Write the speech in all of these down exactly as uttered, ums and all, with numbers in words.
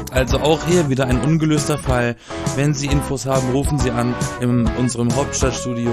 Also auch hier wieder ein ungelöster Fall. Wenn Sie Infos haben, rufen Sie an in unserem Hauptstadtstudio.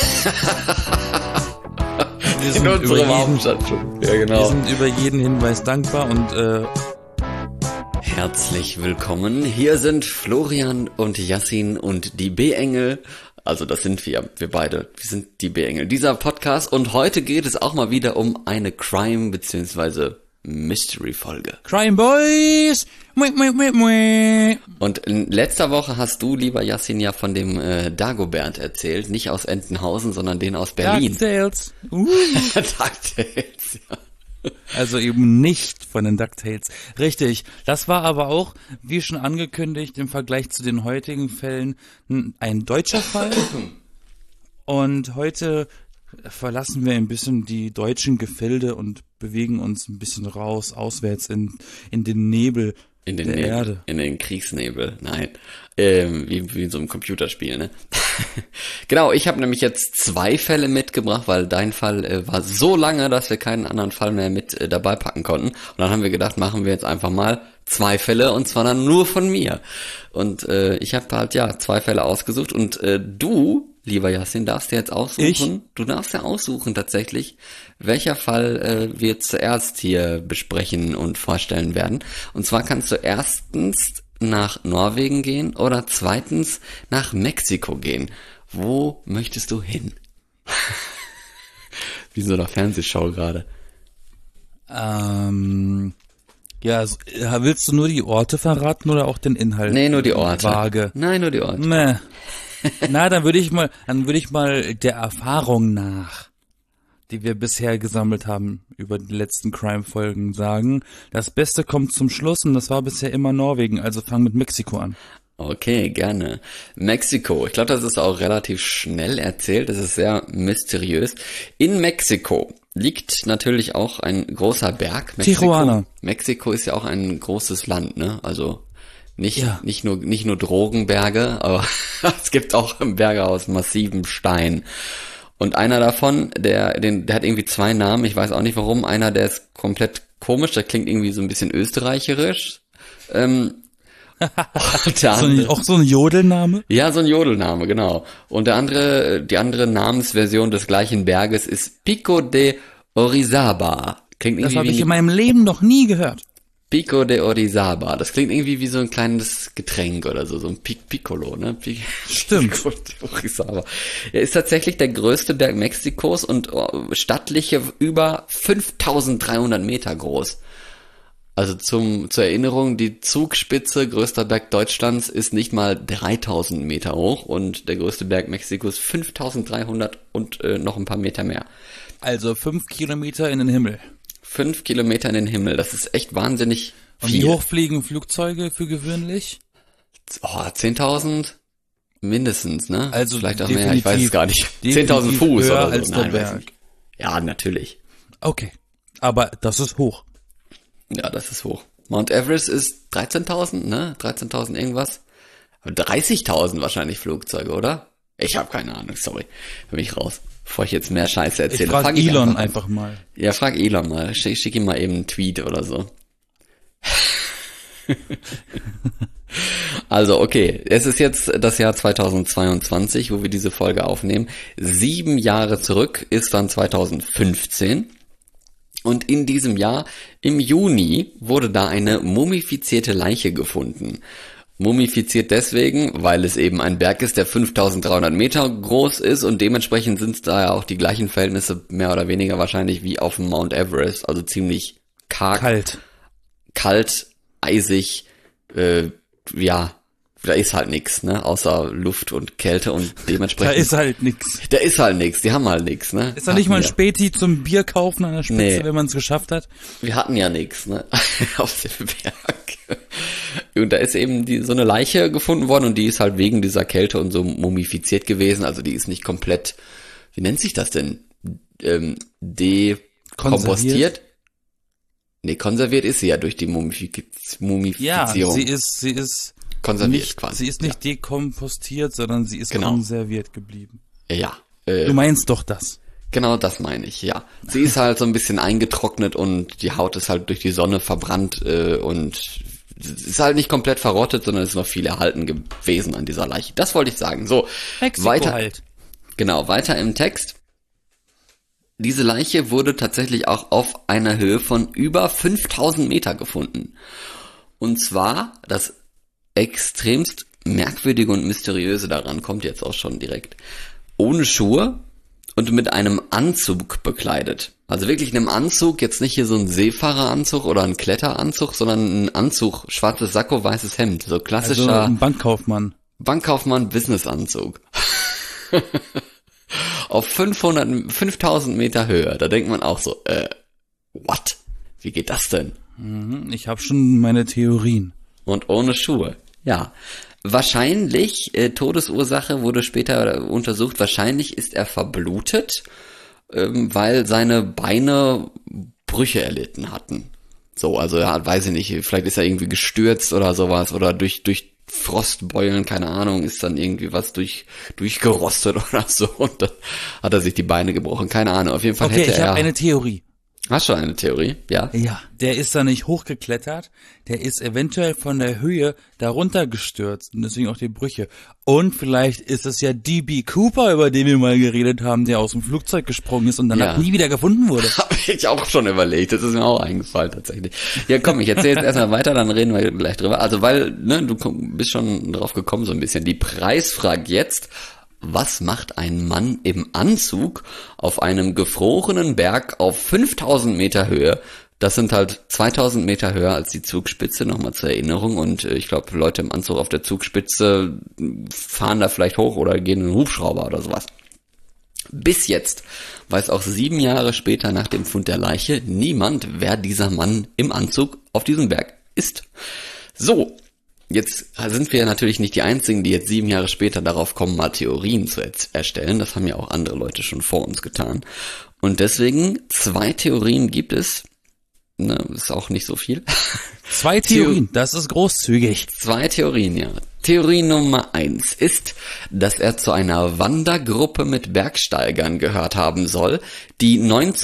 Wir sind, in über jeden, Hauptstadtstudio. Ja, genau. Wir sind über jeden Hinweis dankbar und äh, herzlich willkommen. Hier sind Florian und Yassin und die B-Engel. Also das sind wir, wir beide. Wir sind die B-Engel. Dieser Podcast und heute geht es auch mal wieder um eine Crime- bzw. Mystery-Folge. Crime Boys! Mui, mui, mui, mui. Und in letzter Woche hast du, lieber Yassin, ja von dem äh, Dagobert erzählt. Nicht aus Entenhausen, sondern den aus Berlin. DuckTales. Uh. DuckTales, ja. Also eben nicht von den DuckTales. Richtig. Das war aber auch, wie schon angekündigt, im Vergleich zu den heutigen Fällen ein deutscher Fall. Und heute verlassen wir ein bisschen die deutschen Gefilde und bewegen uns ein bisschen raus, auswärts in, in den Nebel in den der Nebel, Erde. In den Kriegsnebel, nein. Ähm, wie, wie in so einem Computerspiel, ne? Genau, ich habe nämlich jetzt zwei Fälle mitgebracht, weil dein Fall äh, war so lange, dass wir keinen anderen Fall mehr mit äh, dabei packen konnten. Und dann haben wir gedacht, machen wir jetzt einfach mal zwei Fälle und zwar dann nur von mir. Und äh, ich habe halt ja zwei Fälle ausgesucht und äh, du, lieber Yassin, darfst dir jetzt aussuchen. Ich? Du darfst ja aussuchen tatsächlich, welcher Fall äh, wir zuerst hier besprechen und vorstellen werden. Und zwar kannst du erstens nach Norwegen gehen oder zweitens nach Mexiko gehen. Wo möchtest du hin? Wie so eine Fernsehshow gerade. Ähm, ja, so, willst du nur die Orte verraten oder auch den Inhalt? Nee, nur die Orte. Vage. Nein, nur die Orte. Nee. Na, dann würde ich mal, dann würde ich mal der Erfahrung nach, die wir bisher gesammelt haben über die letzten Crime-Folgen sagen, das Beste kommt zum Schluss und das war bisher immer Norwegen, also fang mit Mexiko an. Okay, gerne. Mexiko. Ich glaube, das ist auch relativ schnell erzählt. Das ist sehr mysteriös. In Mexiko liegt natürlich auch ein großer Berg. Mexiko, Tijuana. Mexiko ist ja auch ein großes Land, ne? Also nicht, ja. nicht nur, nicht nur Drogenberge, aber es gibt auch Berge aus massivem Stein. Und einer davon, der, den, der hat irgendwie zwei Namen. Ich weiß auch nicht warum. Einer, der ist komplett komisch. Der klingt irgendwie so ein bisschen österreicherisch. Ähm, so ein, auch so ein Jodelname? Ja, so ein Jodelname, genau. Und der andere, die andere Namensversion des gleichen Berges ist Pico de Orizaba. Klingt irgendwie das habe ich wie in meinem Leben noch nie gehört. Pico de Orizaba. Das klingt irgendwie wie so ein kleines Getränk oder so, so ein Pic Piccolo, ne? Pic Stimmt. Pico de Orizaba. Er ist tatsächlich der größte Berg Mexikos und stattliche über fünftausenddreihundert Meter groß. Also zum, zur Erinnerung, die Zugspitze, größter Berg Deutschlands, ist nicht mal dreitausend Meter hoch und der größte Berg Mexikos fünftausenddreihundert und äh, noch ein paar Meter mehr. Also fünf Kilometer in den Himmel. Fünf Kilometer in den Himmel, das ist echt wahnsinnig viel. Und wie hoch fliegen Flugzeuge für gewöhnlich? Oh, zehntausend mindestens, ne? Also vielleicht auch mehr, ich weiß es gar nicht. zehntausend Fuß höher oder so. als Nein, der Berg. Ja, natürlich. Okay, aber das ist hoch. Ja, das ist hoch. Mount Everest ist dreizehntausend, ne? dreizehntausend irgendwas. dreißigtausend wahrscheinlich Flugzeuge, oder? Ich habe keine Ahnung, sorry. Für mich raus. Bevor ich jetzt mehr Scheiße erzähle. Ich frag, frag Elon einfach, einfach mal. Ja, frag Elon mal. Schick, schick ihm mal eben einen Tweet oder so. Also, okay. Es ist jetzt das Jahr zweitausendzweiundzwanzig, wo wir diese Folge aufnehmen. Sieben Jahre zurück ist dann zweitausendfünfzehn. Und in diesem Jahr, im Juni, wurde da eine mumifizierte Leiche gefunden. Mumifiziert deswegen, weil es eben ein Berg ist, der fünftausenddreihundert Meter groß ist und dementsprechend sind es da ja auch die gleichen Verhältnisse mehr oder weniger wahrscheinlich wie auf dem Mount Everest, also ziemlich karg. Kalt. Kalt, eisig, äh, ja, da ist halt nix, ne, außer Luft und Kälte und dementsprechend. Da ist halt nix. Da ist halt nix, die haben halt nix, ne. Ist da nicht mal ein Späti zum Bier kaufen an der Spitze, nee. wenn man es geschafft hat? Wir hatten ja nix, ne, auf dem Berg. Und da ist eben die, so eine Leiche gefunden worden und die ist halt wegen dieser Kälte und so mumifiziert gewesen, also die ist nicht komplett, wie nennt sich das denn, ähm, dekompostiert? Nee, konserviert ist sie ja durch die Mumifik- Mumifizierung. Ja, sie ist, sie ist konserviert nicht, quasi. Sie ist nicht ja. dekompostiert, sondern sie ist genau. konserviert geblieben. Ja. Äh, du meinst doch das. Genau, das meine ich, ja. Sie ist halt so ein bisschen eingetrocknet und die Haut ist halt durch die Sonne verbrannt äh, und ist halt nicht komplett verrottet, sondern es ist noch viel erhalten gewesen an dieser Leiche. Das wollte ich sagen. So, Mexiko weiter. halt. Genau, weiter im Text. Diese Leiche wurde tatsächlich auch auf einer Höhe von über fünftausend Meter gefunden. Und zwar, das extremst merkwürdige und mysteriöse daran kommt jetzt auch schon direkt, ohne Schuhe und mit einem Anzug bekleidet. Also wirklich einem Anzug, jetzt nicht hier so ein Seefahreranzug oder ein Kletteranzug, sondern ein Anzug, schwarzes Sakko, weißes Hemd, so klassischer Also ein Bankkaufmann. Bankkaufmann Businessanzug. Auf fünfhundert, fünftausend Meter Höhe, da denkt man auch so, äh, what? Wie geht das denn? Ich habe schon meine Theorien. Und ohne Schuhe, ja. Wahrscheinlich, äh, Todesursache wurde später untersucht, wahrscheinlich ist er verblutet, ähm, weil seine Beine Brüche erlitten hatten. So, also ja, weiß ich nicht, vielleicht ist er irgendwie gestürzt oder sowas oder durch durch Frostbeulen, keine Ahnung, ist dann irgendwie was durch durchgerostet oder so und dann hat er sich die Beine gebrochen, keine Ahnung. Auf jeden Fall Okay, hätte ich er... habe eine Theorie. Hast du eine Theorie? Ja. Ja, der ist da nicht hochgeklettert, der ist eventuell von der Höhe darunter gestürzt und deswegen auch die Brüche. Und vielleicht ist es ja D B Cooper, über den wir mal geredet haben, der aus dem Flugzeug gesprungen ist und danach Ja. nie wieder gefunden wurde. Habe ich auch schon überlegt, das ist mir auch eingefallen tatsächlich. Ja komm, ich erzähle jetzt erstmal weiter, dann reden wir gleich drüber. Also weil, ne, du bist schon drauf gekommen so ein bisschen. Die Preisfrage jetzt: Was macht ein Mann im Anzug auf einem gefrorenen Berg auf fünftausend Meter Höhe? Das sind halt zweitausend Meter höher als die Zugspitze, nochmal zur Erinnerung. Und äh, ich glaube, Leute im Anzug auf der Zugspitze fahren da vielleicht hoch oder gehen in einen Hubschrauber oder sowas. Bis jetzt weiß auch sieben Jahre später nach dem Fund der Leiche niemand, wer dieser Mann im Anzug auf diesem Berg ist. So. Jetzt sind wir natürlich nicht die Einzigen, die jetzt sieben Jahre später darauf kommen, mal Theorien zu erstellen. Das haben ja auch andere Leute schon vor uns getan. Und deswegen, zwei Theorien gibt es. Ne, ist auch nicht so viel. Zwei Theorien, das ist großzügig. Zwei Theorien, ja. Theorie Nummer eins ist, dass er zu einer Wandergruppe mit Bergsteigern gehört haben soll, die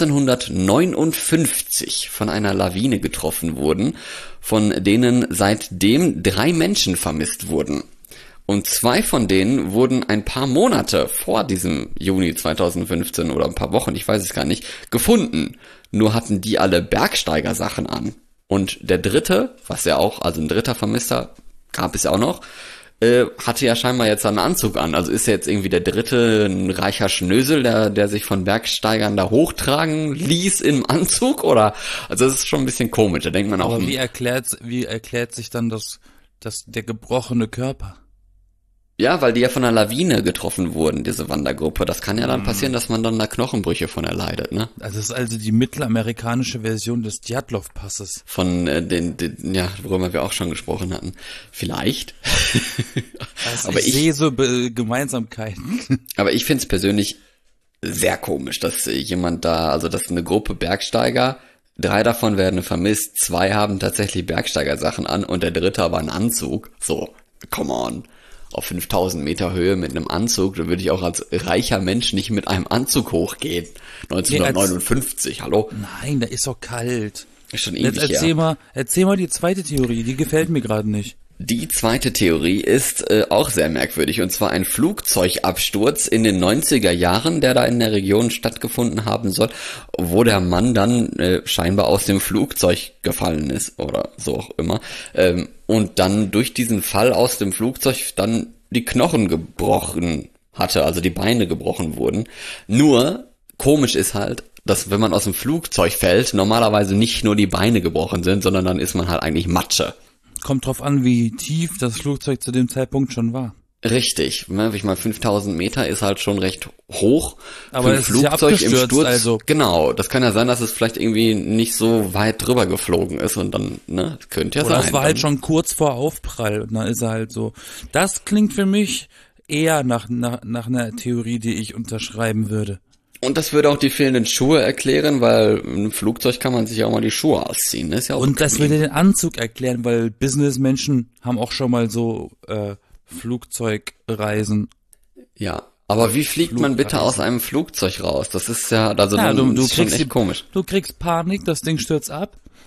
neunzehnhundertneunundfünfzig von einer Lawine getroffen wurden, von denen seitdem drei Menschen vermisst wurden. Und zwei von denen wurden ein paar Monate vor diesem Juni zweitausendfünfzehn oder ein paar Wochen, ich weiß es gar nicht, gefunden. Nur hatten die alle Bergsteigersachen an. Und der dritte, was ja auch, also ein dritter Vermisster, gab es ja auch noch, äh, hatte ja scheinbar jetzt einen Anzug an. Also ist er jetzt irgendwie der dritte ein reicher Schnösel, der, der sich von Bergsteigern da hochtragen ließ im Anzug? Oder, also das ist schon ein bisschen komisch, da denkt man auch. Aber wie erklärt, wie erklärt sich dann das, das, der gebrochene Körper? Ja, weil die ja von einer Lawine getroffen wurden, diese Wandergruppe. Das kann ja dann passieren, dass man dann da Knochenbrüche von erleidet, ne? Also das ist also die mittelamerikanische Version des Djatlov-Passes. Von äh, den, den, ja, worüber wir auch schon gesprochen hatten. Vielleicht. Also aber ich, ich sehe so Be- Gemeinsamkeiten. Aber ich find's persönlich sehr komisch, dass äh, jemand da, also dass eine Gruppe Bergsteiger, drei davon werden vermisst, zwei haben tatsächlich Bergsteigersachen an und der dritte aber einen Anzug. So, come on. Auf fünftausend Meter Höhe mit einem Anzug, da würde ich auch als reicher Mensch nicht mit einem Anzug hochgehen. neunzehnhundertneunundfünfzig, nee, hallo? Nein, da ist doch kalt. Ist schon ewig Jetzt erzähl her. mal, erzähl mal die zweite Theorie, die gefällt mir gerade nicht. Die zweite Theorie ist äh, auch sehr merkwürdig, und zwar ein Flugzeugabsturz in den neunziger Jahren, der da in der Region stattgefunden haben soll, wo der Mann dann äh, scheinbar aus dem Flugzeug gefallen ist oder so auch immer, ähm, und dann durch diesen Fall aus dem Flugzeug dann die Knochen gebrochen hatte, also die Beine gebrochen wurden. Nur komisch ist halt, dass wenn man aus dem Flugzeug fällt, normalerweise nicht nur die Beine gebrochen sind, sondern dann ist man halt eigentlich Matsche. Kommt drauf an, wie tief das Flugzeug zu dem Zeitpunkt schon war. Richtig, ne, ich meine, fünftausend Meter ist halt schon recht hoch. Aber für ein es ist ja Flugzeug im abgestürzt, Sturz. also. Genau, das kann ja sein, dass es vielleicht irgendwie nicht so weit drüber geflogen ist und dann, ne, könnte ja Oder sein. es war dann. halt schon kurz vor Aufprall und dann ist er halt so. Das klingt für mich eher nach, nach, nach einer Theorie, die ich unterschreiben würde. Und das würde auch die fehlenden Schuhe erklären, weil im Flugzeug kann man sich ja auch mal die Schuhe ausziehen. Das ist ja auch Und das bequem. würde den Anzug erklären, weil Businessmenschen haben auch schon mal so äh, Flugzeugreisen. Ja, aber wie fliegt man bitte Flugreisen. aus einem Flugzeug raus? Das ist ja, also Ja, dann du, du ist schon kriegst echt die, komisch. du kriegst Panik, das Ding stürzt ab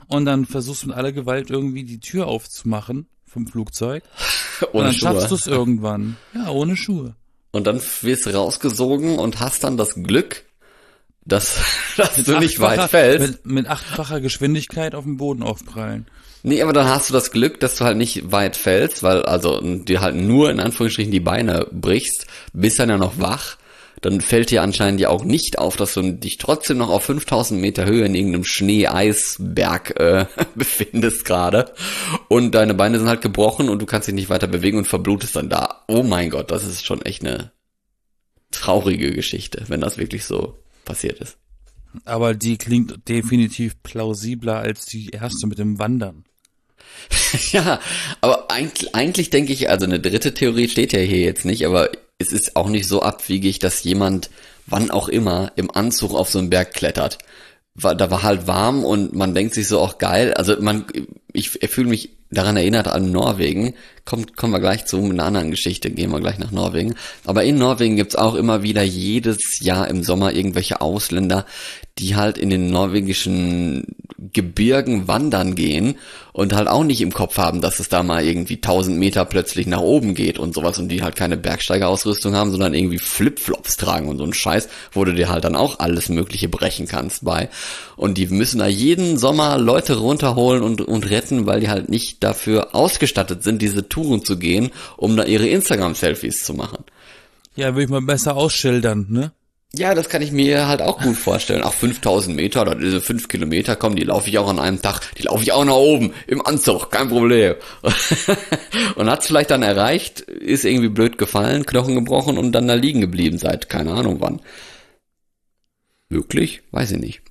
und dann versuchst du mit aller Gewalt irgendwie die Tür aufzumachen vom Flugzeug. Ohne und dann Schuhe. schaffst du es irgendwann. Ja, ohne Schuhe. Und dann wirst du rausgesogen und hast dann das Glück, dass, dass du nicht weit fällst. Mit, mit achtfacher Geschwindigkeit auf dem Boden aufprallen. Nee, aber dann hast du das Glück, dass du halt nicht weit fällst, weil also dir halt nur in Anführungsstrichen die Beine brichst, bist dann ja noch wach. Dann fällt dir anscheinend ja auch nicht auf, dass du dich trotzdem noch auf fünftausend Meter Höhe in irgendeinem Schnee-Eisberg äh, befindest gerade. Und deine Beine sind halt gebrochen und du kannst dich nicht weiter bewegen und verblutest dann da. Oh mein Gott, das ist schon echt eine traurige Geschichte, wenn das wirklich so passiert ist. Aber die klingt definitiv plausibler als die erste mit dem Wandern. Ja, aber eigentlich, eigentlich denke ich, also eine dritte Theorie steht ja hier jetzt nicht, aber es ist auch nicht so abwegig, dass jemand, wann auch immer, im Anzug auf so einen Berg klettert. War, da war halt warm und man denkt sich so auch geil, also man, ich, ich fühle mich daran erinnert an Norwegen, kommt, kommen wir gleich zu einer anderen Geschichte, gehen wir gleich nach Norwegen, aber in Norwegen gibt's auch immer wieder jedes Jahr im Sommer irgendwelche Ausländer, die halt in den norwegischen Gebirgen wandern gehen und halt auch nicht im Kopf haben, dass es da mal irgendwie tausend Meter plötzlich nach oben geht und sowas und die halt keine Bergsteigerausrüstung haben, sondern irgendwie Flipflops tragen und so ein Scheiß, wo du dir halt dann auch alles Mögliche brechen kannst bei. Und die müssen da jeden Sommer Leute runterholen und, und retten, weil die halt nicht dafür ausgestattet sind, diese Touren zu gehen, um da ihre Instagram-Selfies zu machen. Ja, würde ich mal besser ausschildern, ne? Ja, das kann ich mir halt auch gut vorstellen. Auch fünftausend Meter oder diese fünf Kilometer, komm, die laufe ich auch an einem Tag. Die laufe ich auch nach oben, im Anzug, kein Problem. Und hat's vielleicht dann erreicht, ist irgendwie blöd gefallen, Knochen gebrochen und dann da liegen geblieben seit keine Ahnung wann. Möglich? Weiß ich nicht.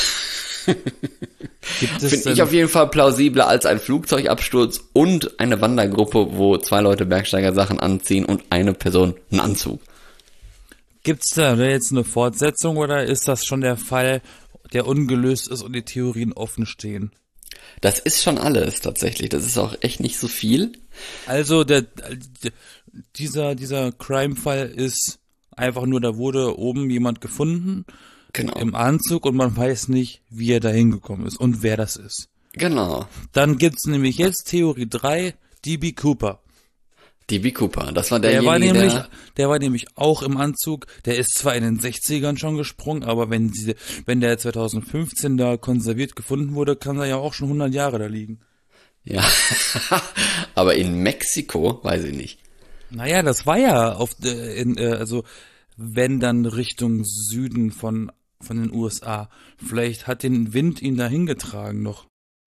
Finde ich auf jeden Fall plausibler als ein Flugzeugabsturz und eine Wandergruppe, wo zwei Leute Bergsteigersachen anziehen und eine Person einen Anzug. Gibt's da jetzt eine Fortsetzung oder ist das schon der Fall, der ungelöst ist und die Theorien offen stehen? Das ist schon alles tatsächlich. Das ist auch echt nicht so viel. Also der, der dieser dieser Crime-Fall ist einfach nur, da wurde oben jemand gefunden, genau, im Anzug und man weiß nicht, wie er da hingekommen ist und wer das ist. Genau. Dann gibt's nämlich jetzt Theorie drei, D B Cooper. D B Cooper, das war Der derjenige, war nämlich, der... der war nämlich auch im Anzug. Der ist zwar in den sechzigern schon gesprungen, aber wenn sie, wenn der zweitausendfünfzehn da konserviert gefunden wurde, kann er ja auch schon hundert Jahre da liegen. Ja, aber in Mexiko, weiß ich nicht. Naja, das war ja auf, äh, in, äh, also wenn dann Richtung Süden von von den U S A. Vielleicht hat den Wind ihn dahin getragen noch.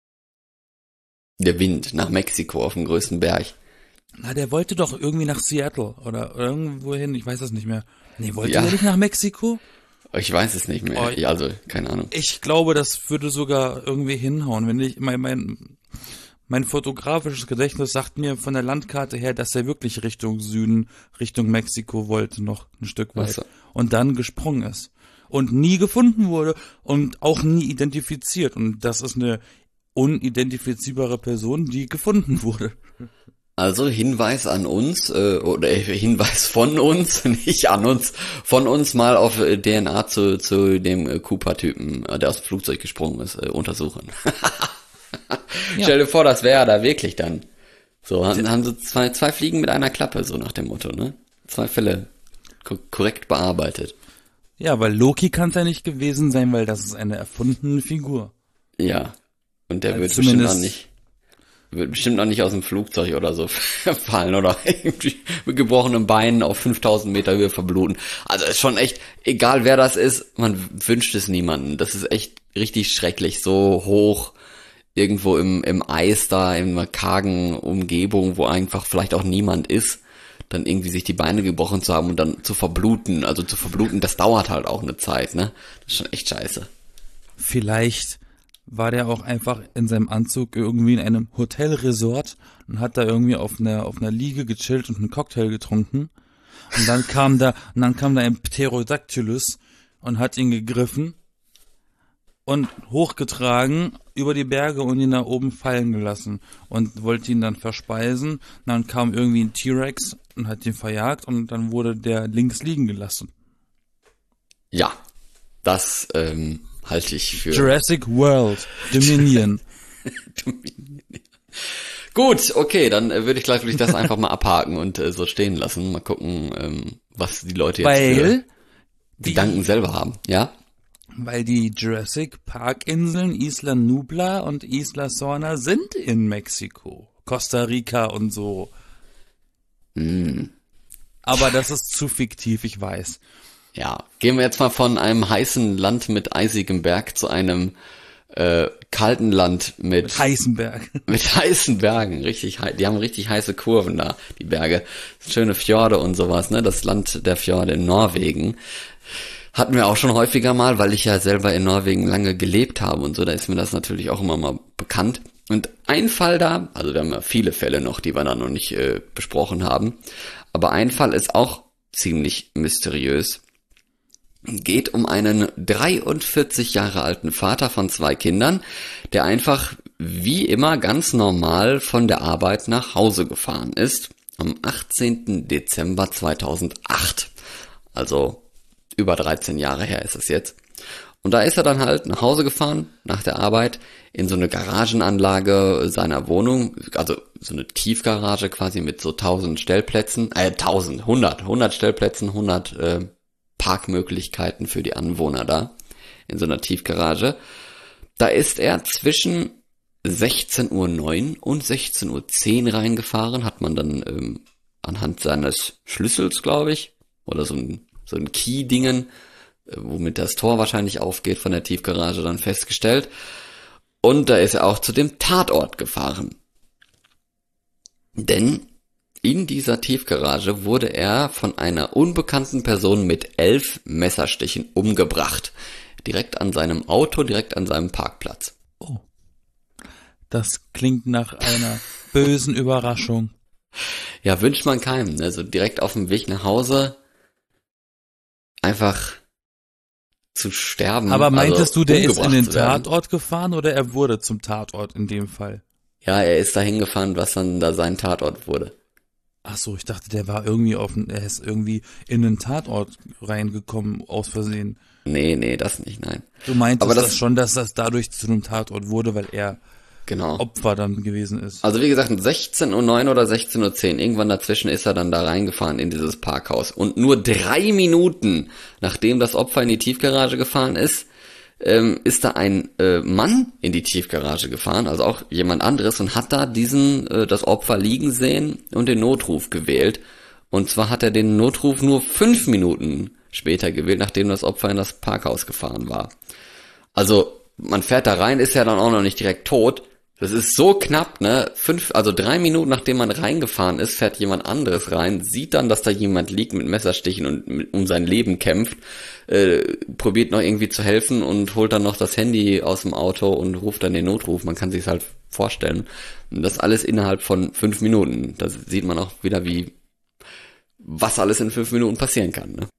Der Wind nach Mexiko auf dem größten Berg. Na, der wollte doch irgendwie nach Seattle oder irgendwo hin, ich weiß das nicht mehr. Nee, wollte Ja. der nicht nach Mexiko? Ich weiß es nicht mehr. Oh, Ja, also, keine Ahnung. Ich glaube, das würde sogar irgendwie hinhauen, wenn ich, mein, mein, mein fotografisches Gedächtnis sagt mir von der Landkarte her, dass er wirklich Richtung Süden, Richtung Mexiko wollte, noch ein Stück weit. Ach so. Und dann gesprungen ist. Und nie gefunden wurde und auch nie identifiziert. Und das ist eine unidentifizierbare Person, die gefunden wurde. Also Hinweis an uns, äh, oder Hinweis von uns, nicht an uns, von uns mal auf äh, D N A zu, zu dem äh, Cooper-Typen, äh, der aus dem Flugzeug gesprungen ist, äh, untersuchen. Ja. Stell dir vor, das wäre da wirklich dann. So, haben, haben sie zwei, zwei Fliegen mit einer Klappe, so nach dem Motto, ne? Zwei Fälle ko- korrekt bearbeitet. Ja, weil Loki kann es ja nicht gewesen sein, weil das ist eine erfundene Figur. Ja. Und der Also wird bestimmt zumindest- auch nicht, wird bestimmt auch nicht aus dem Flugzeug oder so fallen oder irgendwie mit gebrochenen Beinen auf fünftausend Meter Höhe verbluten. Also ist schon echt, egal wer das ist, man wünscht es niemanden. Das ist echt richtig schrecklich, so hoch irgendwo im, im Eis da, in einer kargen Umgebung, wo einfach vielleicht auch niemand ist, dann irgendwie sich die Beine gebrochen zu haben und dann zu verbluten. Also zu verbluten, das dauert halt auch eine Zeit, ne? Das ist schon echt scheiße. Vielleicht war der auch einfach in seinem Anzug irgendwie in einem Hotelresort und hat da irgendwie auf einer auf einer Liege gechillt und einen Cocktail getrunken. Und dann kam da und dann kam da ein Pterodactylus und hat ihn gegriffen und hochgetragen über die Berge und ihn da oben fallen gelassen und wollte ihn dann verspeisen. Und dann kam irgendwie ein T-Rex und hat ihn verjagt und dann wurde der links liegen gelassen. Ja, das ähm, halte ich für... Jurassic World, Dominion. Gut, okay, dann äh, würde ich gleich würde ich das einfach mal abhaken und äh, so stehen lassen. Mal gucken, ähm, was die Leute jetzt Weil für die, Gedanken selber haben. Ja? weil die Jurassic Park Inseln Isla Nubla und Isla Sorna sind in Mexiko, Costa Rica und so. Hm. Aber das ist zu fiktiv, ich weiß. Ja, gehen wir jetzt mal von einem heißen Land mit eisigem Berg zu einem äh, kalten Land mit Heisenberg. mit heißen Bergen, richtig hei- die haben richtig heiße Kurven da, die Berge, schöne Fjorde und sowas, ne, das Land der Fjorde in Norwegen. Hatten wir auch schon häufiger mal, weil ich ja selber in Norwegen lange gelebt habe und so, da ist mir das natürlich auch immer mal bekannt. Und ein Fall da, also wir haben ja viele Fälle noch, die wir da noch nicht äh, besprochen haben, aber ein Fall ist auch ziemlich mysteriös. Geht um einen dreiundvierzig Jahre alten Vater von zwei Kindern, der einfach wie immer ganz normal von der Arbeit nach Hause gefahren ist, am achtzehnten Dezember zweitausendacht. Also über dreizehn Jahre her ist es jetzt. Und da ist er dann halt nach Hause gefahren, nach der Arbeit, in so eine Garagenanlage seiner Wohnung, also so eine Tiefgarage quasi mit so tausend Stellplätzen, äh tausend, hundert, hundert Stellplätzen, hundert äh, Parkmöglichkeiten für die Anwohner da, in so einer Tiefgarage. Da ist er zwischen sechzehn Uhr neun und sechzehn Uhr zehn reingefahren, hat man dann ähm, anhand seines Schlüssels, glaube ich, oder so ein, so ein Key-Dingen, äh, womit das Tor wahrscheinlich aufgeht von der Tiefgarage, dann festgestellt. Und da ist er auch zu dem Tatort gefahren. Denn in dieser Tiefgarage wurde er von einer unbekannten Person mit elf Messerstichen umgebracht. Direkt an seinem Auto, direkt an seinem Parkplatz. Oh. Das klingt nach einer bösen Überraschung. Ja, wünscht man keinem. Also direkt auf dem Weg nach Hause einfach zu sterben. Aber meintest also du, der ist in den zu werden. Tatort gefahren oder er wurde zum Tatort in dem Fall? Ja, er ist dahin gefahren, was dann da sein Tatort wurde. Ach so, ich dachte, der war irgendwie auf, er ist irgendwie in den Tatort reingekommen, aus Versehen. Nee, nee, das nicht, nein. Du meintest Aber das- das schon, dass das dadurch zu einem Tatort wurde, weil er Genau. Opfer dann gewesen ist. Also wie gesagt, sechzehn Uhr neun oder sechzehn Uhr zehn, irgendwann dazwischen ist er dann da reingefahren in dieses Parkhaus. Und nur drei Minuten, nachdem das Opfer in die Tiefgarage gefahren ist, ähm, ist da ein äh, Mann in die Tiefgarage gefahren, also auch jemand anderes, und hat da diesen, äh, das Opfer liegen sehen und den Notruf gewählt. Und zwar hat er den Notruf nur fünf Minuten später gewählt, nachdem das Opfer in das Parkhaus gefahren war. Also man fährt da rein, ist ja dann auch noch nicht direkt tot. Das ist so knapp, ne? Fünf, also drei Minuten nachdem man reingefahren ist, fährt jemand anderes rein, sieht dann, dass da jemand liegt mit Messerstichen und mit, um sein Leben kämpft, äh, probiert noch irgendwie zu helfen und holt dann noch das Handy aus dem Auto und ruft dann den Notruf. Man kann sich's halt vorstellen. Und das alles innerhalb von fünf Minuten. Da sieht man auch wieder, wie, was alles in fünf Minuten passieren kann, ne?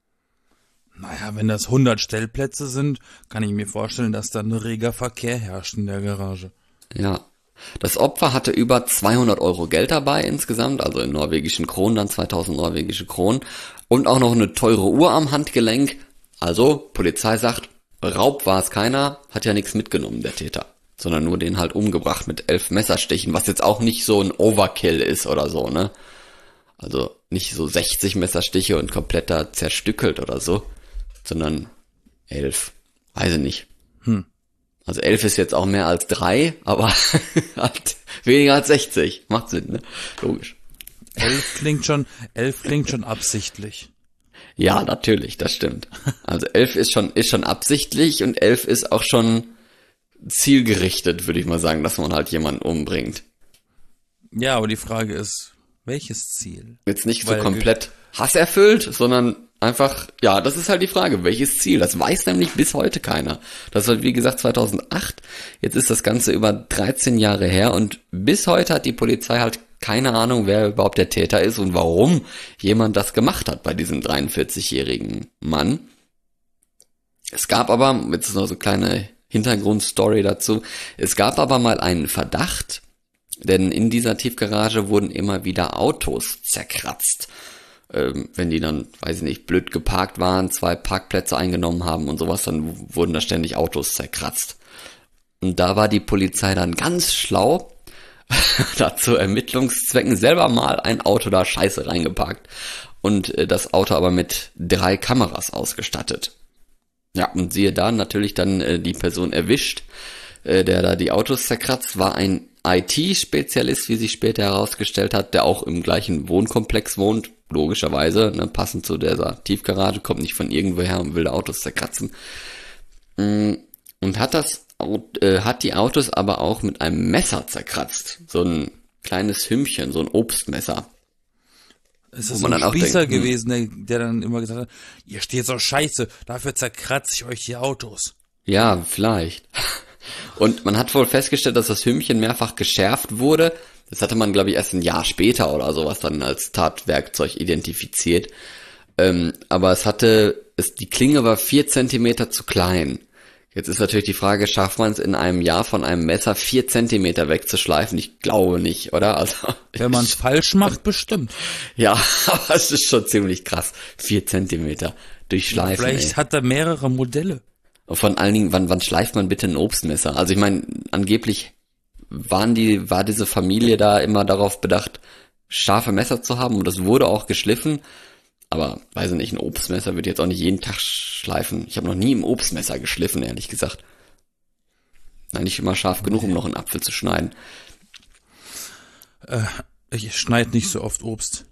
Naja, wenn das hundert Stellplätze sind, kann ich mir vorstellen, dass da ein reger Verkehr herrscht in der Garage. Ja. Das Opfer hatte über zweihundert Euro Geld dabei insgesamt, also in norwegischen Kronen, dann zweitausend norwegische Kronen, und auch noch eine teure Uhr am Handgelenk. Also, Polizei sagt, Raub war es keiner, hat ja nichts mitgenommen, der Täter, sondern nur den halt umgebracht mit elf Messerstichen, was jetzt auch nicht so ein Overkill ist oder so, ne? Also nicht so sechzig Messerstiche und komplett da zerstückelt oder so, sondern elf, weiß ich nicht. Hm. Also elf ist jetzt auch mehr als drei, aber halt weniger als sechzig. Macht Sinn, ne? Logisch. Elf klingt schon, elf klingt schon absichtlich. Ja, natürlich, das stimmt. Also elf ist schon, ist schon absichtlich und elf ist auch schon zielgerichtet, würde ich mal sagen, dass man halt jemanden umbringt. Ja, aber die Frage ist, welches Ziel? Jetzt nicht so Weil- komplett hasserfüllt, sondern einfach, ja, das ist halt die Frage, welches Ziel? Das weiß nämlich bis heute keiner. Das war, wie gesagt, zweitausendacht. Jetzt ist das Ganze über dreizehn Jahre her und bis heute hat die Polizei halt keine Ahnung, wer überhaupt der Täter ist und warum jemand das gemacht hat bei diesem dreiundvierzigjährigen Mann. Es gab aber, jetzt ist noch so eine kleine Hintergrundstory dazu, es gab aber mal einen Verdacht, denn in dieser Tiefgarage wurden immer wieder Autos zerkratzt. Ähm, wenn die dann, weiß ich nicht, blöd geparkt waren, zwei Parkplätze eingenommen haben und sowas, dann w- wurden da ständig Autos zerkratzt. Und da war die Polizei dann ganz schlau, hat zu Ermittlungszwecken selber mal ein Auto da scheiße reingeparkt und äh, das Auto aber mit drei Kameras ausgestattet. Ja, und siehe da, natürlich dann äh, die Person erwischt, äh, der da die Autos zerkratzt, war ein I T-Spezialist, wie sich später herausgestellt hat, der auch im gleichen Wohnkomplex wohnt, logischerweise, ne, passend zu dieser Tiefgarage, kommt nicht von irgendwoher und will da Autos zerkratzen. Und hat das, äh, hat die Autos aber auch mit einem Messer zerkratzt. So ein kleines Hümmchen, so ein Obstmesser. Ist das so ein Spießer gewesen, der, der dann immer gesagt hat, ihr steht so scheiße, dafür zerkratze ich euch die Autos. Ja, vielleicht. Und man hat wohl festgestellt, dass das Hümmchen mehrfach geschärft wurde. Das hatte man, glaube ich, erst ein Jahr später oder sowas dann als Tatwerkzeug identifiziert. Ähm, aber es hatte, es, die Klinge war vier Zentimeter zu klein. Jetzt ist natürlich die Frage, schafft man es in einem Jahr von einem Messer vier Zentimeter wegzuschleifen? Ich glaube nicht, oder? Also wenn man es falsch macht, bestimmt. Ja, aber es ist schon ziemlich krass. Vier Zentimeter durchschleifen. Ja, vielleicht ey. Hat er mehrere Modelle. Und vor allen Dingen, wann, wann schleift man bitte ein Obstmesser? Also ich meine, angeblich waren die, war diese Familie da immer darauf bedacht, scharfe Messer zu haben und das wurde auch geschliffen. Aber, weiß ich nicht, ein Obstmesser würde jetzt auch nicht jeden Tag schleifen. Ich habe noch nie ein Obstmesser geschliffen, ehrlich gesagt. Nein, nicht immer scharf genug, um noch einen Apfel zu schneiden. Äh, ich schneide nicht so oft Obst.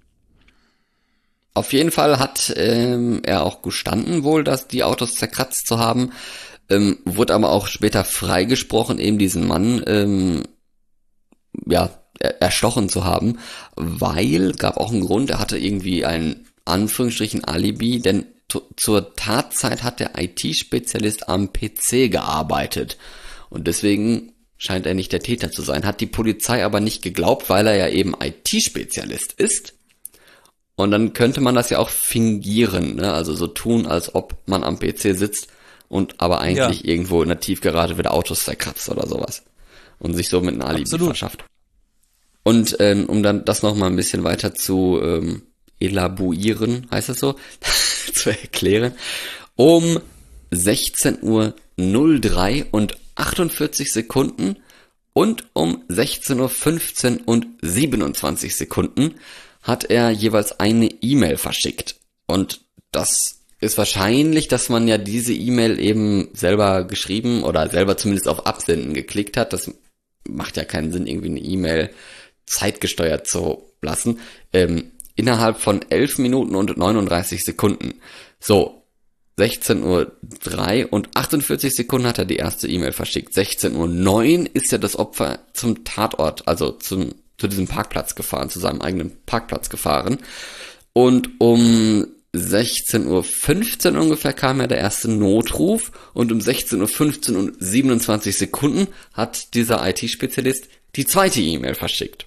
Auf jeden Fall hat ähm, er auch gestanden wohl, dass die Autos zerkratzt zu haben. Ähm, wurde aber auch später freigesprochen, eben diesen Mann, ähm, ja, er, erstochen zu haben. Weil, gab auch einen Grund, er hatte irgendwie ein Anführungsstrichen Alibi, denn t- zur Tatzeit hat der I T-Spezialist am P C gearbeitet und deswegen scheint er nicht der Täter zu sein. Hat die Polizei aber nicht geglaubt, weil er ja eben I T-Spezialist ist. Und dann könnte man das ja auch fingieren, ne? Also so tun, als ob man am P C sitzt und aber eigentlich ja. irgendwo in der Tiefgarage wieder Autos zerkratzt oder sowas und sich so mit einem Alibi Absolut. verschafft. Und ähm, um dann das noch mal ein bisschen weiter zu ähm, elaboieren, heißt das so, zu erklären, um sechzehn Uhr null drei und achtundvierzig Sekunden und um sechzehn Uhr fünfzehn und siebenundzwanzig Sekunden hat er jeweils eine E-Mail verschickt. Und das ist wahrscheinlich, dass man ja diese E-Mail eben selber geschrieben oder selber zumindest auf Absenden geklickt hat. Das macht ja keinen Sinn, irgendwie eine E-Mail zeitgesteuert zu lassen. Ähm, innerhalb von elf Minuten und neununddreißig Sekunden. So, sechzehn Uhr drei und achtundvierzig Sekunden hat er die erste E-Mail verschickt. sechzehn Uhr neun ist ja das Opfer zum Tatort, also zum, zu diesem Parkplatz gefahren, zu seinem eigenen Parkplatz gefahren. Und um sechzehn Uhr fünfzehn ungefähr kam ja der erste Notruf und um sechzehn Uhr fünfzehn und siebenundzwanzig Sekunden hat dieser I T-Spezialist die zweite E-Mail verschickt.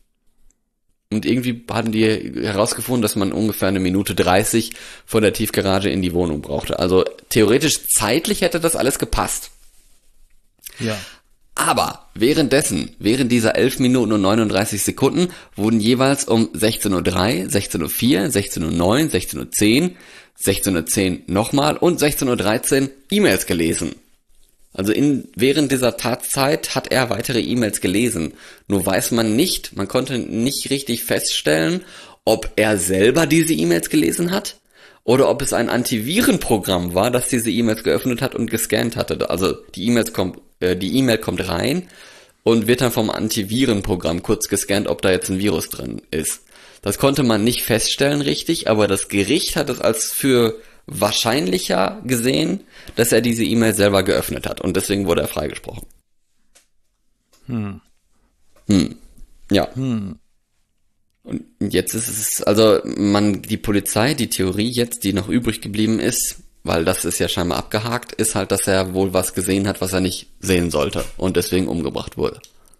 Und irgendwie hatten die herausgefunden, dass man ungefähr eine Minute dreißig von der Tiefgarage in die Wohnung brauchte. Also theoretisch zeitlich hätte das alles gepasst. Ja. Aber währenddessen, während dieser elf Minuten und neununddreißig Sekunden, wurden jeweils um sechzehn Uhr drei, sechzehn Uhr vier, sechzehn Uhr neun, sechzehn Uhr zehn, sechzehn Uhr zehn nochmal und sechzehn Uhr dreizehn E-Mails gelesen. Also in, während dieser Tatzeit hat er weitere E-Mails gelesen. Nur weiß man nicht, man konnte nicht richtig feststellen, ob er selber diese E-Mails gelesen hat oder ob es ein Antivirenprogramm war, das diese E-Mails geöffnet hat und gescannt hatte. Also die E-Mails kommt, äh, die E-Mail kommt rein und wird dann vom Antivirenprogramm kurz gescannt, ob da jetzt ein Virus drin ist. Das konnte man nicht feststellen richtig, aber das Gericht hat es als für wahrscheinlicher gesehen, dass er diese E-Mail selber geöffnet hat und deswegen wurde er freigesprochen. Hm. Hm. Ja. Hm. Und jetzt ist es, also man, die Polizei, die Theorie jetzt, die noch übrig geblieben ist, weil das ist ja scheinbar abgehakt, ist halt, dass er wohl was gesehen hat, was er nicht sehen sollte und deswegen umgebracht wurde.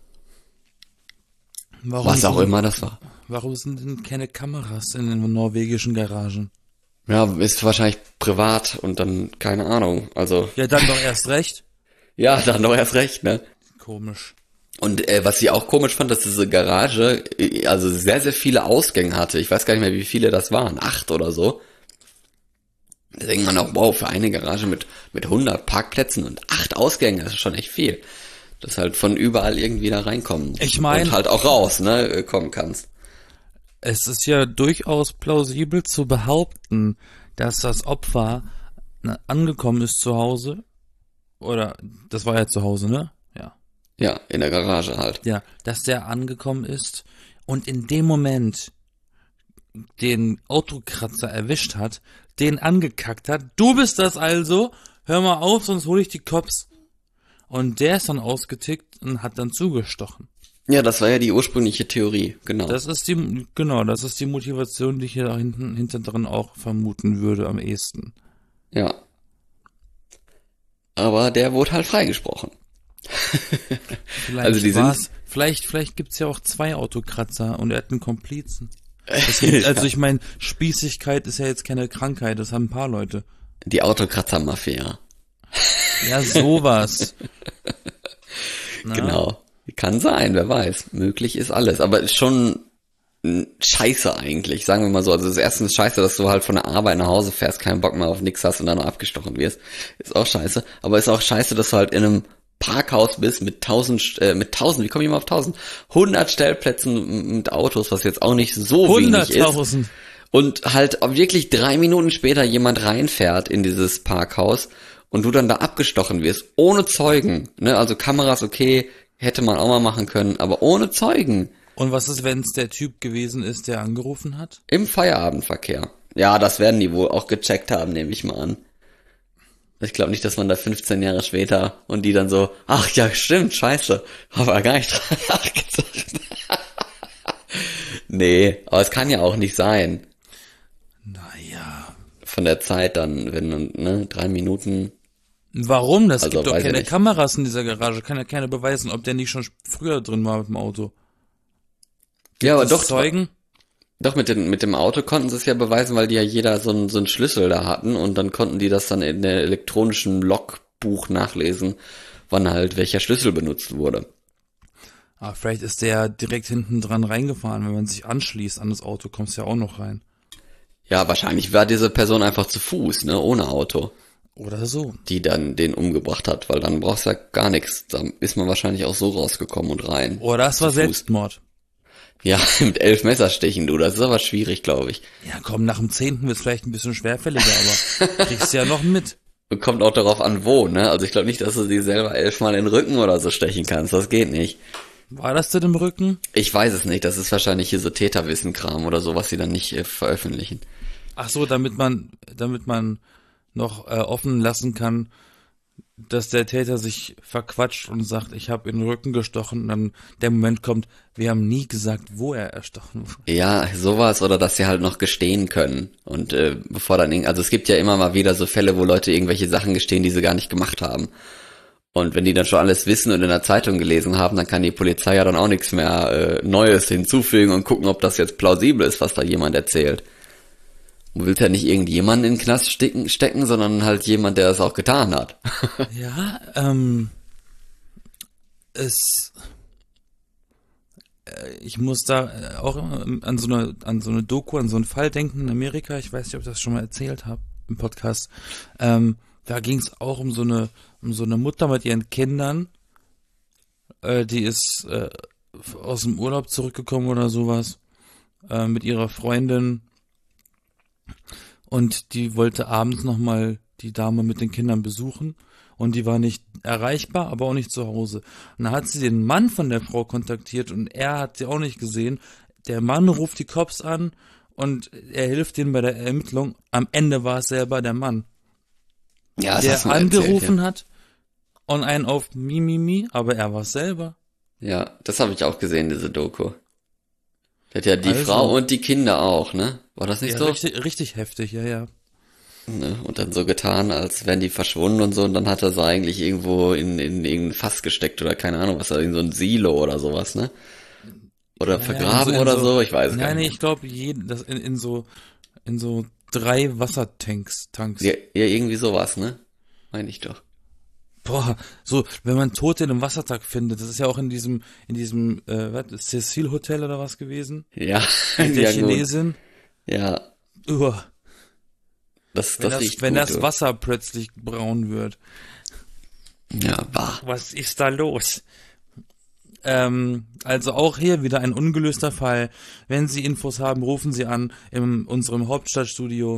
Warum was auch sind, immer das war. Warum sind denn keine Kameras in den norwegischen Garagen? Ja, ist wahrscheinlich privat und dann, keine Ahnung, also. Ja, dann doch erst recht. Ja, dann doch erst recht, ne? Komisch. Und äh, was ich auch komisch fand, dass diese Garage äh, also sehr, sehr viele Ausgänge hatte. Ich weiß gar nicht mehr, wie viele das waren. Acht oder so. Da denkt man auch, wow, für eine Garage mit mit hundert Parkplätzen und acht Ausgängen, das ist schon echt viel. dass halt von überall irgendwie da reinkommen. Ich mein- und halt auch raus, ne, äh, kommen kannst. Es ist ja durchaus plausibel zu behaupten, dass das Opfer ne, angekommen ist zu Hause. Oder, das war ja zu Hause, ne? Ja. Ja, in der Garage halt. Ja, dass der angekommen ist und in dem Moment den Autokratzer erwischt hat, den angekackt hat. Du bist das also, hör mal auf, sonst hole ich die Cops. Und der ist dann ausgetickt und hat dann zugestochen. Ja, das war ja die ursprüngliche Theorie, genau. Das ist die, genau, das ist die Motivation, die ich hier hinten, hinten drin auch vermuten würde am ehesten. Ja. Aber der wurde halt freigesprochen. Vielleicht Also die sind- war's, vielleicht, vielleicht gibt's ja auch zwei Autokratzer und er hat einen Komplizen. Das gibt, also ich meine, Spießigkeit ist ja jetzt keine Krankheit, das haben ein paar Leute. Die Autokratzer-Mafia. Ja, sowas. Na? Genau. Kann sein, wer weiß. Möglich ist alles. Aber ist schon mh, scheiße eigentlich, sagen wir mal so. Also das erste ist scheiße, dass du halt von der Arbeit nach Hause fährst, keinen Bock mehr auf nix hast und dann noch abgestochen wirst. Ist auch scheiße. Aber ist auch scheiße, dass du halt in einem Parkhaus bist mit tausend, äh, mit tausend, wie komme ich mal auf tausend? hundert Stellplätzen mit Autos, was jetzt auch nicht so wenig ist. hunderttausend. Und halt wirklich drei Minuten später jemand reinfährt in dieses Parkhaus und du dann da abgestochen wirst, ohne Zeugen. Ne? Also Kameras, okay, hätte man auch mal machen können, aber ohne Zeugen. Und was ist, wenn es der Typ gewesen ist, der angerufen hat? Im Feierabendverkehr. Ja, das werden die wohl auch gecheckt haben, nehme ich mal an. Ich glaube nicht, dass man da fünfzehn Jahre später und die dann so, ach ja, stimmt, scheiße, aber gar nicht dran nachgedacht. Nee, aber es kann ja auch nicht sein. Naja. Von der Zeit dann, wenn, ne, drei Minuten. Warum? Das Also, gibt doch weiß ich keine nicht. Kameras in dieser Garage. Kann ja keiner beweisen, ob der nicht schon früher drin war mit dem Auto. Ja, aber Das doch, Zeugen? doch mit dem, mit dem Auto konnten sie es ja beweisen, weil die ja jeder so einen, so einen Schlüssel da hatten und dann konnten die das dann in der elektronischen Logbuch nachlesen, wann halt welcher Schlüssel benutzt wurde. Ah, vielleicht ist der direkt hinten dran reingefahren. Wenn man sich anschließt an das Auto, kommst du ja auch noch rein. Ja, wahrscheinlich war diese Person einfach zu Fuß, ne, ohne Auto, Oder so. die dann den umgebracht hat, weil dann brauchst du ja gar nichts. Da ist man wahrscheinlich auch so rausgekommen und rein. Oder es war Zu Fuß. Selbstmord. Ja, mit elf Messerstichen, du, das ist aber schwierig, glaube ich. Ja, komm, nach dem zehnten wird's vielleicht ein bisschen schwerfälliger, aber kriegst du ja noch mit. Und kommt auch darauf an, wo, ne? Also ich glaube nicht, dass du sie selber elfmal in den Rücken oder so stechen kannst. Das geht nicht. War das denn im Rücken? Ich weiß es nicht. Das ist wahrscheinlich hier so Täterwissen-Kram oder so, was sie dann nicht äh, veröffentlichen. Ach so, damit man, damit man noch äh, offen lassen kann, dass der Täter sich verquatscht und sagt, ich habe in den Rücken gestochen, und dann der Moment kommt, wir haben nie gesagt, wo er erstochen wurde. Ja, sowas oder dass sie halt noch gestehen können. Und äh, bevor dann, irg- also es gibt ja immer mal wieder so Fälle, wo Leute irgendwelche Sachen gestehen, die sie gar nicht gemacht haben. Und wenn die dann schon alles wissen und in der Zeitung gelesen haben, dann kann die Polizei ja dann auch nichts mehr äh, Neues hinzufügen und gucken, ob das jetzt plausibel ist, was da jemand erzählt. Du willst ja nicht irgendjemanden in den Knast stecken, stecken, sondern halt jemand, der es auch getan hat. Ja, ähm, es, äh, ich muss da äh, auch immer an so eine, an so eine Doku, an so einen Fall denken in Amerika. Ich weiß nicht, ob ich das schon mal erzählt habe im Podcast. Ähm, da ging es auch um so eine, um so eine Mutter mit ihren Kindern. Äh, die ist äh, aus dem Urlaub zurückgekommen oder sowas äh, mit ihrer Freundin. Und die wollte abends nochmal die Dame mit den Kindern besuchen. Und die war nicht erreichbar, aber auch nicht zu Hause. Und dann hat sie den Mann von der Frau kontaktiert und er hat sie auch nicht gesehen. Der Mann ruft die Cops an und er hilft ihnen bei der Ermittlung. Am Ende war es selber der Mann, Ja, das der hast du mal angerufen erzählt, hat und einen auf Mimimi, aber er war es selber. ja. Ja, das habe ich auch gesehen, diese Doku. Der hat ja die Also- Frau und die Kinder auch, ne? War das nicht Ja, so? richtig, richtig heftig, ja, ja. Ne? Und dann so getan, als wären die verschwunden und so, und dann hat er sie eigentlich irgendwo in, in irgendein Fass gesteckt oder keine Ahnung was, in so ein Silo oder sowas, ne? Oder Ja, vergraben in so- in oder so, ich weiß es gar Nein, nee, nicht. ich glaube, das in, in so in so drei Wassertanks, Tanks. Ja, ja, irgendwie sowas, ne? Meine ich doch. Boah, so, wenn man Tote in einem Wassertank findet, das ist ja auch in diesem, in diesem, äh, was, Cecil Hotel oder was gewesen? Ja, Mit der ja gut. Chinesin. Ja, Uah, das, wenn das das, riecht wenn gut, das du. Wasser plötzlich braun wird. Ja, wahr. Was ist da los? Ähm, also auch hier wieder ein ungelöster Fall. Wenn Sie Infos haben, rufen Sie an in unserem Hauptstadtstudio.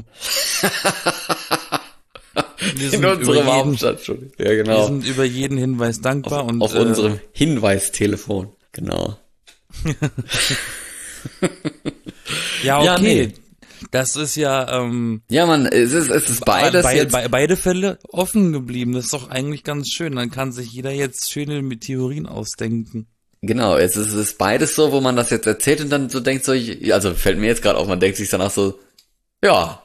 Wir In unserem Hauptstadtstudio. Ja, genau. Wir sind über jeden Hinweis dankbar. Auf, und auf äh, unserem Hinweistelefon. Genau. Ja, okay. Ja, nee. Das ist ja ähm, Ja, man, es ist, es ist beides be jetzt. be beide Fälle offen geblieben. Das ist doch eigentlich ganz schön. Dann kann sich jeder jetzt schöne Theorien ausdenken. Genau, es ist, es ist beides so, wo man das jetzt erzählt und dann so denkt so, also fällt mir jetzt gerade auf, man denkt sich danach so, ja.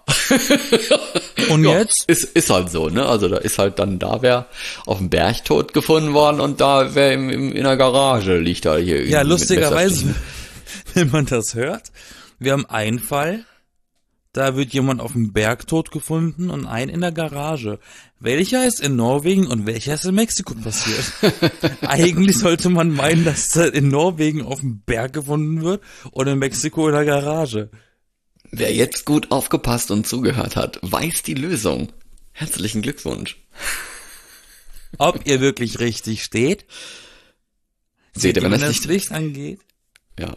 Und ja, jetzt? Ist, ist halt so, ne? Also da ist halt dann da wer auf dem Berg tot gefunden worden und da wer im, im, in der Garage liegt da hier. Ja, lustigerweise, mit wenn man das hört, wir haben einen Fall, da wird jemand auf dem Berg tot gefunden und einen in der Garage. Welcher ist in Norwegen und welcher ist in Mexiko passiert? Eigentlich sollte man meinen, dass er in Norwegen auf dem Berg gefunden wird und in Mexiko in der Garage. Wer jetzt gut aufgepasst und zugehört hat, weiß die Lösung. Herzlichen Glückwunsch. Ob ihr wirklich richtig steht? Seht ihr, wenn das das nicht Licht angeht? Ja.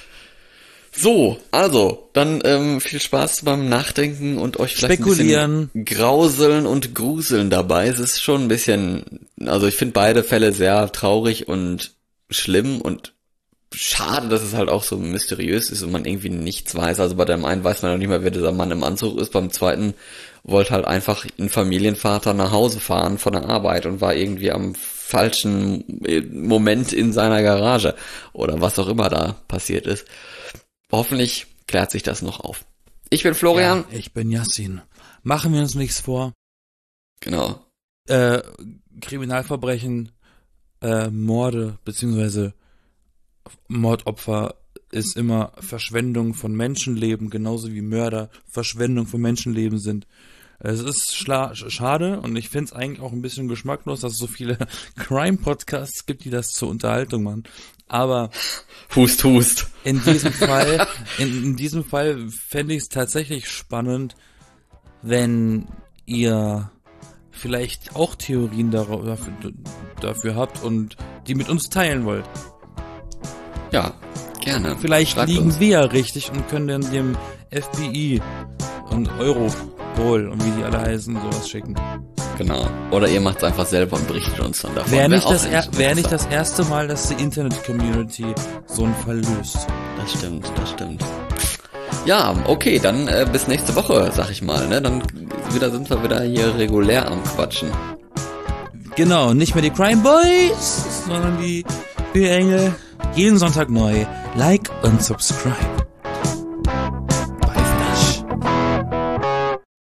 So, also, dann ähm, viel Spaß beim Nachdenken und euch vielleicht Spekulieren. ein bisschen grauseln und gruseln dabei. Es ist schon ein bisschen, also ich finde beide Fälle sehr traurig und schlimm und schade, dass es halt auch so mysteriös ist und man irgendwie nichts weiß. Also bei dem einen weiß man noch nicht mal, wer dieser Mann im Anzug ist. Beim zweiten wollte halt einfach ein Familienvater nach Hause fahren von der Arbeit und war irgendwie am falschen Moment in seiner Garage oder was auch immer da passiert ist. Hoffentlich klärt sich das noch auf. Ich bin Florian. Ja, ich bin Yassin. Machen wir uns nichts vor. Genau. Äh, Kriminalverbrechen, äh, Morde, beziehungsweise Mordopfer ist immer Verschwendung von Menschenleben, genauso wie Mörder Verschwendung von Menschenleben sind. Es ist schla- schade und ich finde es eigentlich auch ein bisschen geschmacklos, dass es so viele Crime-Podcasts gibt, die das zur Unterhaltung machen. Aber Hust, hust. in diesem Fall, in, in diesem Fall fände ich es tatsächlich spannend, wenn ihr vielleicht auch Theorien darauf, dafür, dafür habt und die mit uns teilen wollt. Ja, gerne. Vielleicht Schreibt liegen uns. wir ja richtig und können dann dem F B I und Europol und wie die alle heißen, sowas schicken. Genau. Oder ihr macht's einfach selber und berichtet uns dann davon. Wäre nicht, auch das, er, eigentlich wär nicht interessant. das erste Mal, dass die Internet-Community so einen Fall löst. Das stimmt, das stimmt. Ja, okay, dann äh, bis nächste Woche, sag ich mal, ne? Dann wieder sind wir wieder hier regulär am Quatschen. Genau, nicht mehr die Crime Boys, sondern die Bierengel. Jeden Sonntag neu. Like und subscribe.